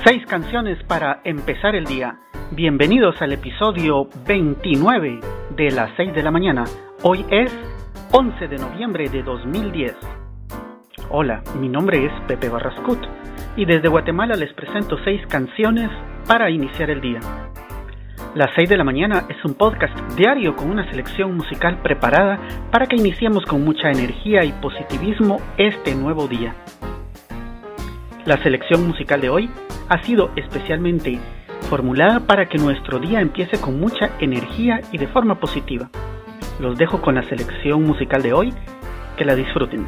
6 canciones para empezar el día. Bienvenidos al episodio 29 de las 6 de la mañana. Hoy es 11 de noviembre de 2010. Hola, mi nombre es Pepe Barrascut y desde Guatemala les presento 6 canciones para iniciar el día. Las 6 de la mañana es un podcast diario con una selección musical preparada para que iniciemos con mucha energía y positivismo este nuevo día. La selección musical de hoy ha sido especialmente formulada para que nuestro día empiece con mucha energía y de forma positiva. Los dejo con la selección musical de hoy, que la disfruten.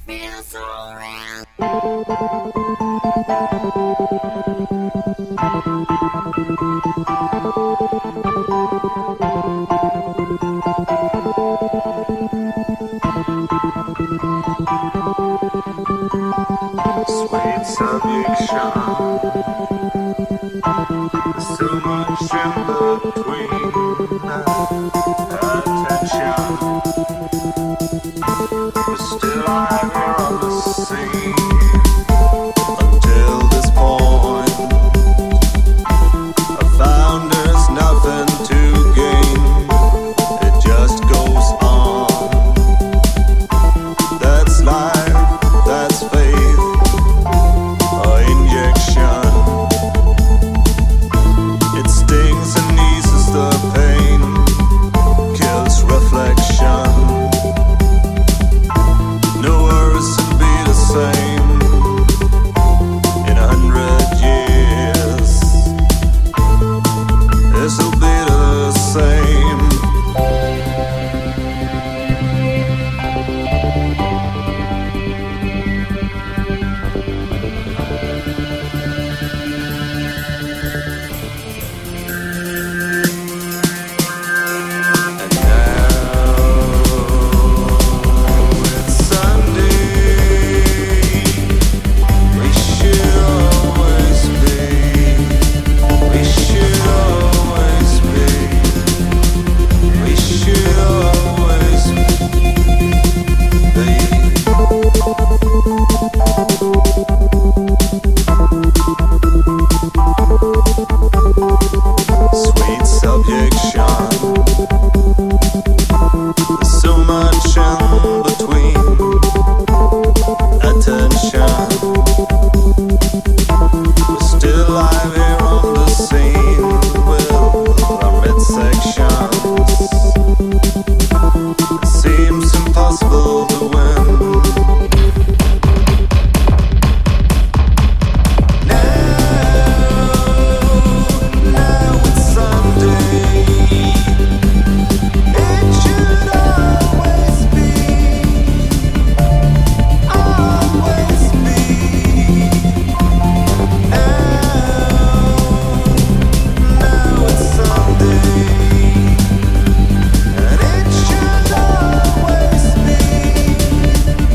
Sweet subjection. So much in between. Attention. But still I'm here on the scene. Until this point, I found there's nothing to gain. It just goes on. That's life, that's faith, or injection. It stings and eases the pain, kills reflection. No worries to be the same in 100 years. This'll be the same. And now it's Sunday. We should always be. We should always be. We should always be. Sweet subjection. There's so much in between. Attention. We're still live here on the scene with our midsections. It seems impossible to win. Now it's Sunday. It should always be. Always be. Now it's Sunday. And it should always be.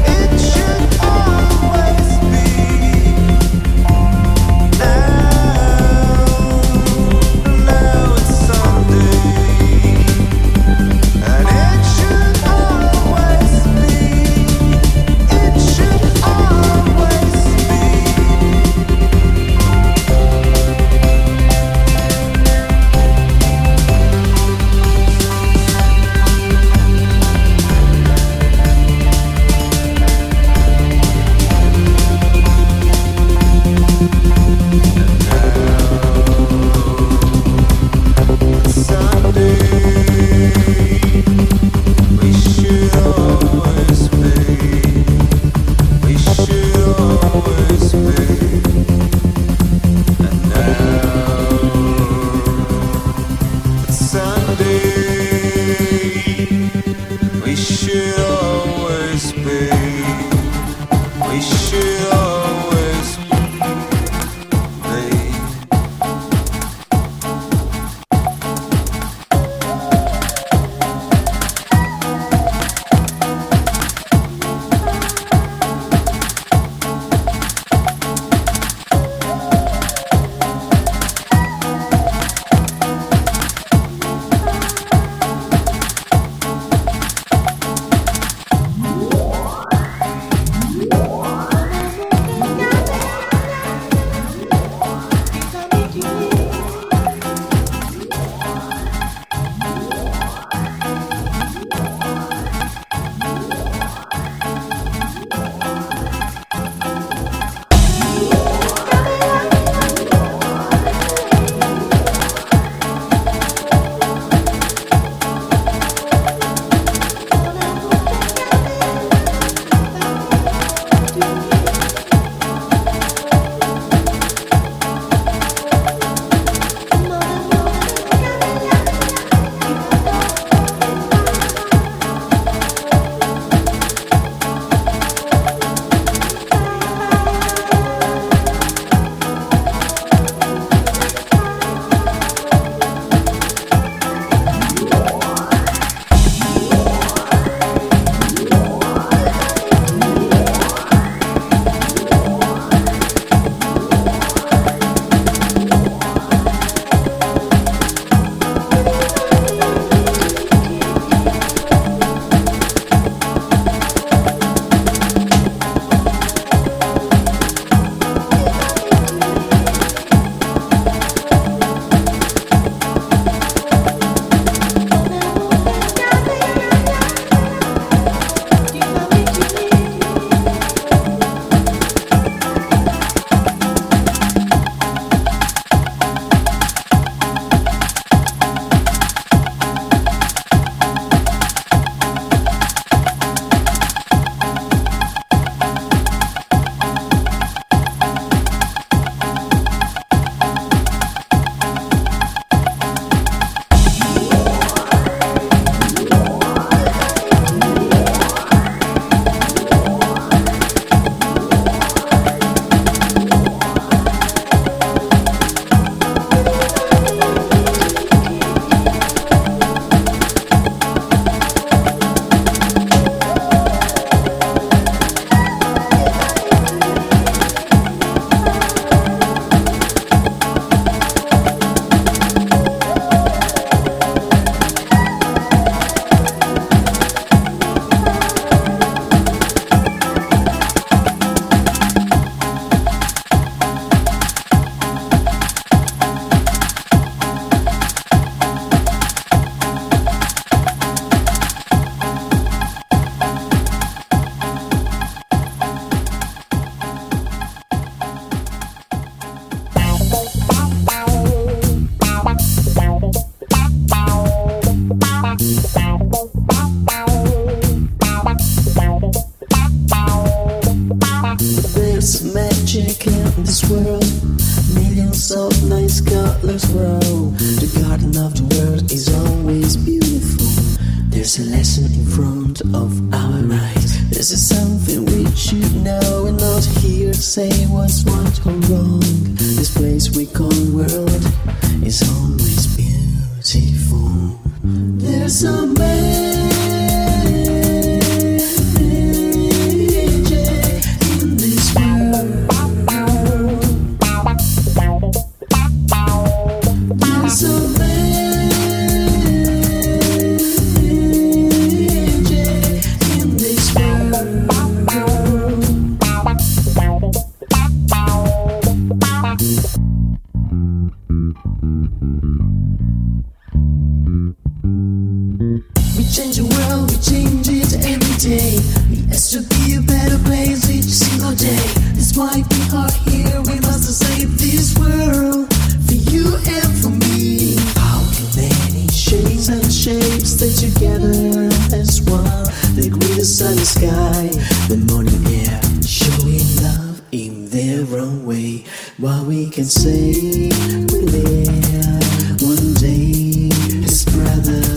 this world. Millions of nice colors grow. The garden of the world is always beautiful. There's a lesson in front of our eyes. This is something we should know and not hear say what's right or wrong. This place we call world is always beautiful. There's a magic in this world. There's a we change the world, we change it every day. We ask to be a better place each single day. That's why we are here, we must save this world. For you and for me. How can many shades and shapes stay together as one? The green sun and sky, the morning air, showing love in their own way. What we can say, we live one day as brothers.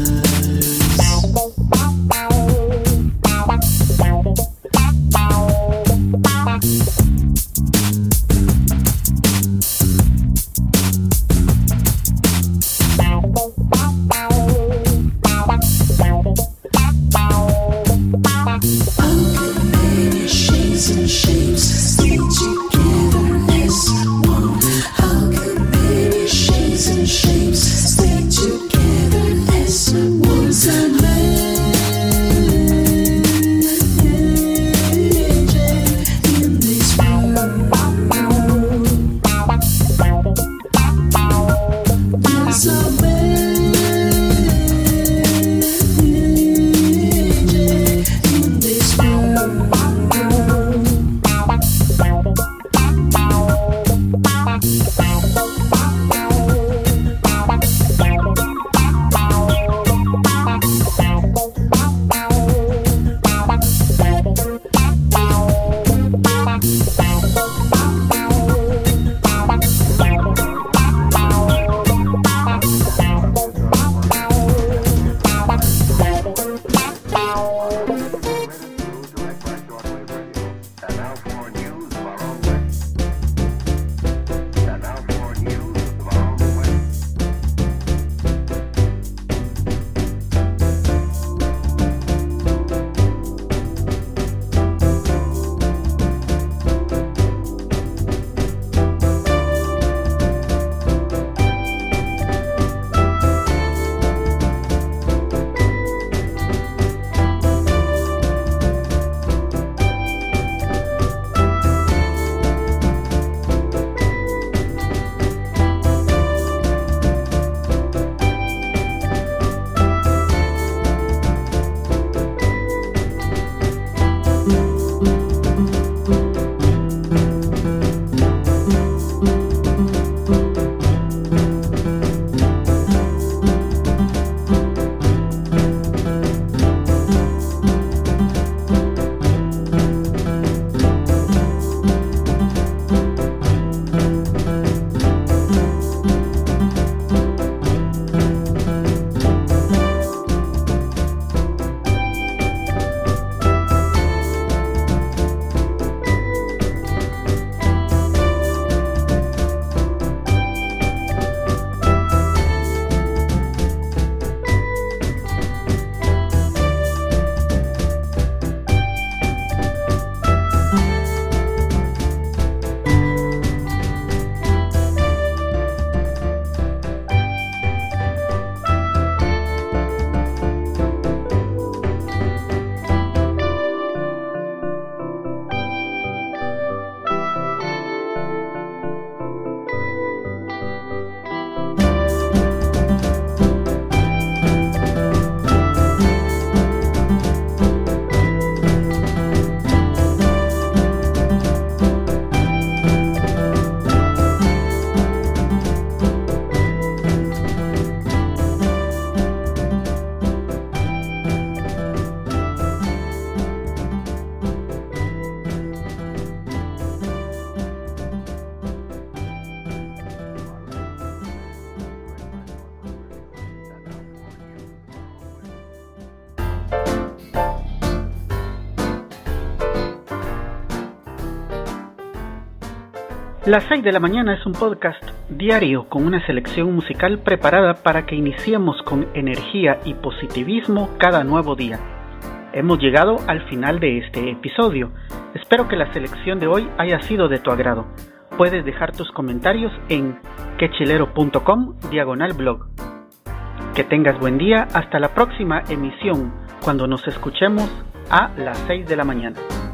Las 6 de la mañana es un podcast diario con una selección musical preparada para que iniciemos con energía y positivismo cada nuevo día. Hemos llegado al final de este episodio. Espero que la selección de hoy haya sido de tu agrado. Puedes dejar tus comentarios en quechilero.com/blog. Que tengas buen día. Hasta la próxima emisión, cuando nos escuchemos a las 6 de la mañana.